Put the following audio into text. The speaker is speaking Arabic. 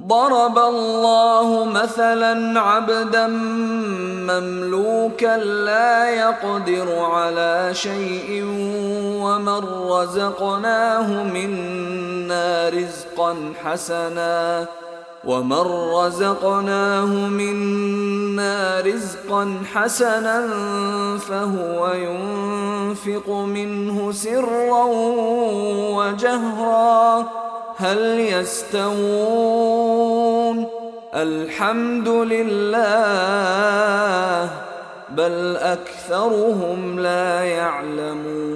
ضرب الله مثلا عبدا مملوكا لا يقدر على شيء ومن رزقناه منا رزقا حسنا فهو ينفق منه سرا وجهرا هل يستوون؟ الحمد لله بل أكثرهم لا يعلمون.